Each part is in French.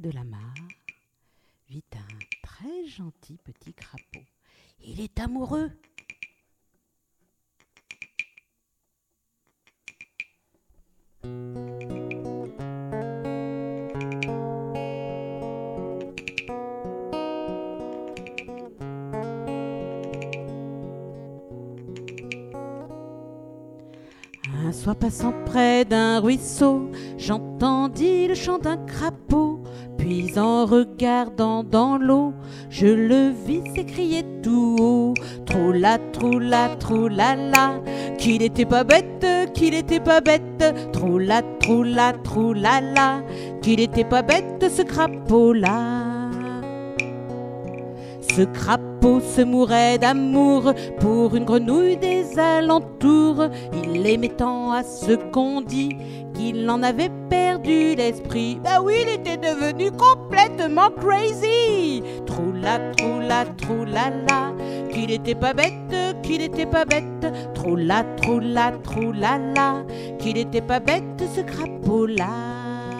de la mare vit un très gentil petit crapaud. Il est amoureux. Un soir passant près d'un ruisseau, j'entendis le chant d'un crapaud. Puis en regardant dans l'eau, je le vis s'écrier tout haut. Troula, troula, troulala, qu'il était pas bête, qu'il était pas bête. Troula, troula, troulala, qu'il était pas bête ce crapaud-là. Ce crapaud se mourait d'amour pour une grenouille des alentours. Il aimait tant à ce qu'on dit qu'il en avait perdu l'esprit. Bah oui, il était devenu complètement crazy. Troula, troula, troulala, qu'il était pas bête, qu'il était pas bête. Troula, troula, troulala, qu'il était pas bête ce crapaud-là.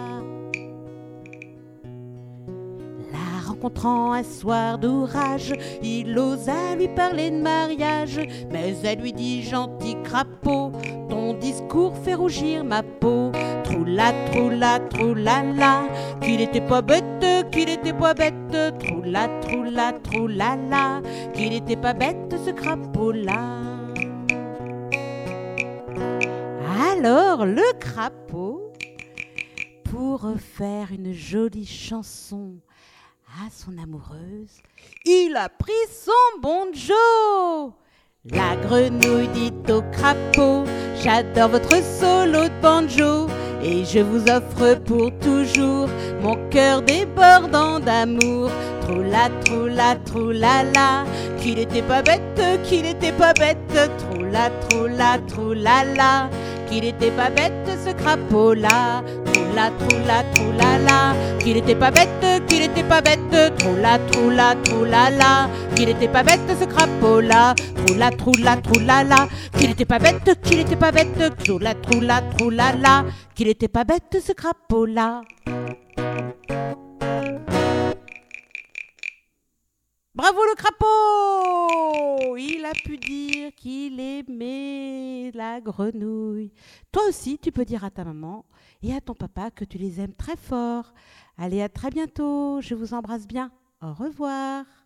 Rencontrant un soir d'orage, il osa lui parler de mariage. Mais elle lui dit: gentil crapaud, ton discours fait rougir ma peau. Troula, troula, troulala, qu'il était pas bête, qu'il était pas bête. Troula, troula, troulala, qu'il était pas bête ce crapaud-là. Alors le crapaud, pour faire une jolie chanson à son amoureuse, il a pris son banjo. La grenouille dit au crapaud: j'adore votre solo de banjo, et je vous offre pour toujours mon cœur débordant d'amour. Troula, troula, troulala, qu'il était pas bête, qu'il était pas bête. Troula, troula, troulala, qu'il était pas bête ce crapaud-là. Troula, troula, troulala, qu'il était pas bête, qu'il était pas bête. Troula, troula, troulala, qu'il était pas bête ce crapaud-là. Troula, troula, troulala, qu'il était pas bête, qu'il était pas bête. Troula, troula, troulala, qu'il était pas bête ce crapaud-là. Bravo le crapaud! Il a pu dire qu'il aimait la grenouille. Toi aussi, tu peux dire à ta maman et à ton papa que tu les aimes très fort. Allez, à très bientôt. Je vous embrasse bien. Au revoir.